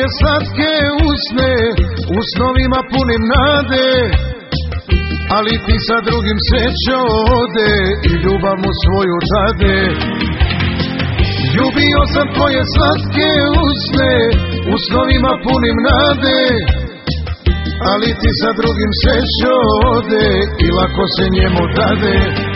slatke usne, u snovima punim nade, ali ti sa drugim srećo ode i ljubav mu svoju dade. Ljubio sam tvoje slatke usne, u snovima punim nade, ali ti sa drugim srećo ode i lako se njemu dade.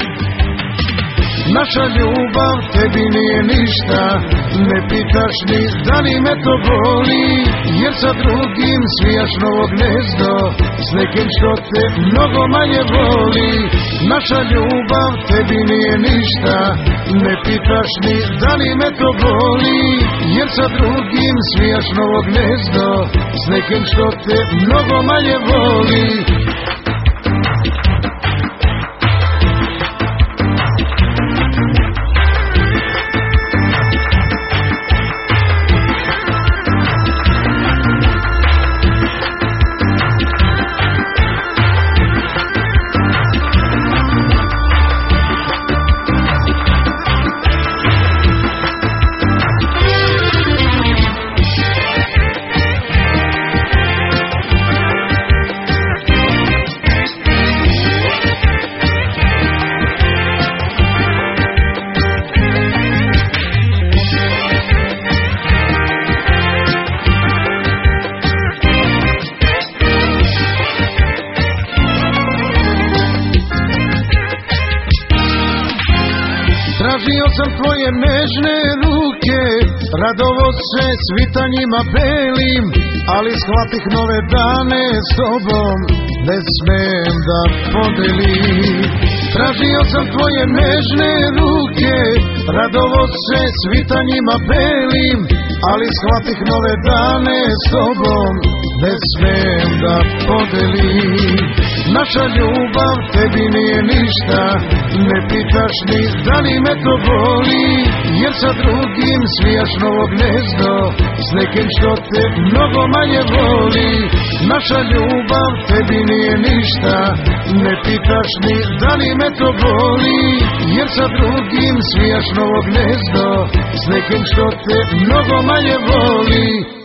Naša ljubav tebi nije ništa, ne pitaš ni da li me to boli, jer sa drugim svijaš novo gnezdo, s nekim što te mnogo manje voli. Naša ljubav tebi nije ništa, ne pitaš ni da li me to boli, jer sa drugim svijaš novo gnezdo, s nekim što te mnogo manje voli. Tražio sam tvoje nežne ruke, radovo se svitanjima belim, ali shvatih nove dane s tobom, ne smem da podelim. Tražio sam tvoje nežne ruke, radovo se svitanjima belim, ali shvatih nove dane s tobom, ne smem da podelim. Naša ljubav tebi nije ništa, ne pitaš ni da li me to boli, jer sa drugim svijaš novo gnezdo, s nekim što te mnogo manje voli. Naša ljubav tebi nije ništa, ne pitaš ni da li me to boli, jer sa drugim svijaš novo gnezdo, s nekim što te mnogo manje voli.